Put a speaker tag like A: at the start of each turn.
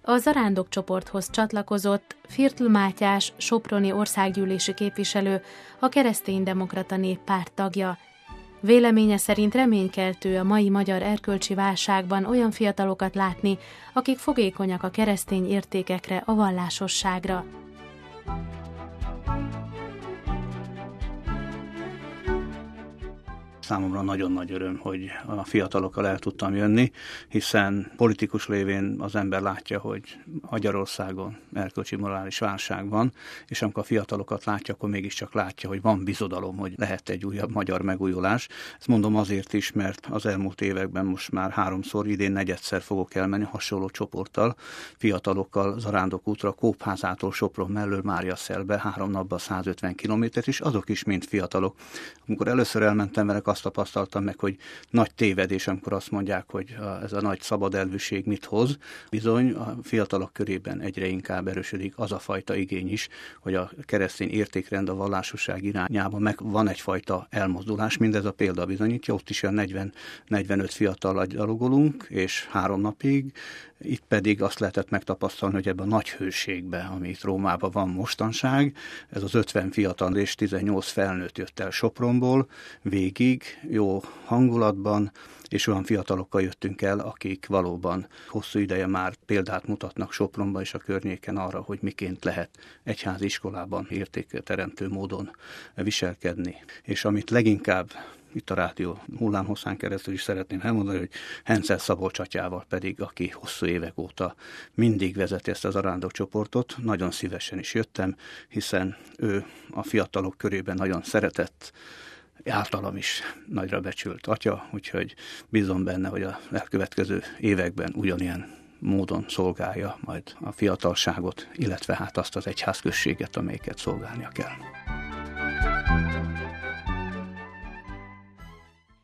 A: A Zarándok csoporthoz csatlakozott Firtl Mátyás, soproni országgyűlési képviselő, a Kereszténydemokrata Néppárt tagja. Véleménye szerint reménykeltő a mai magyar erkölcsi válságban olyan fiatalokat látni, akik fogékonyak a keresztény értékekre, a vallásosságra.
B: Számomra nagyon nagy öröm, hogy a fiatalokkal el tudtam jönni, hiszen politikus lévén az ember látja, hogy Magyarországon erkölcsi morális válság van, és amikor a fiatalokat látja, akkor mégiscsak látja, hogy van bizodalom, hogy lehet egy újabb magyar megújulás. Ezt mondom azért is, mert az elmúlt években most már 3-szor, idén 4-szer fogok elmenni hasonló csoporttal, fiatalokkal Zarándok útra, Kópházától Sopron mellől Máriaszelbe 3 napban 150 kilométert, és azok is mind fiatalok. Amikor először elmentem velük, azt tapasztaltam meg, hogy nagy tévedés, amikor azt mondják, hogy ez a nagy szabad elvűség mit hoz. Bizony a fiatalok körében egyre inkább erősödik az a fajta igény is, hogy a keresztény értékrend, a vallásosság irányába meg van egyfajta elmozdulás. Mindez a példa bizonyítja, ott is olyan 40-45 fiatal gyalogolunk, és 3 napig. Itt pedig azt lehetett megtapasztalni, hogy ebben a nagy hőségben, ami itt Rómában van mostanság, ez az 50 fiatal és 18 felnőtt jött el Sopronból végig, jó hangulatban, és olyan fiatalokkal jöttünk el, akik valóban hosszú ideje már példát mutatnak Sopronban és a környéken arra, hogy miként lehet egyházi iskolában értékteremtő módon viselkedni. És amit leginkább itt a rádió hullámhosszán keresztül is szeretném elmondani, hogy Hensel Szabolcs atyával pedig, aki hosszú évek óta mindig vezeti ezt az Zarándok csoportot, nagyon szívesen is jöttem, hiszen ő a fiatalok körében nagyon szeretett, általam is nagyra becsült atya, úgyhogy bízom benne, hogy a elkövetkező években ugyanilyen módon szolgálja majd a fiatalságot, illetve hát azt az egyházközséget, amelyiket szolgálnia kell.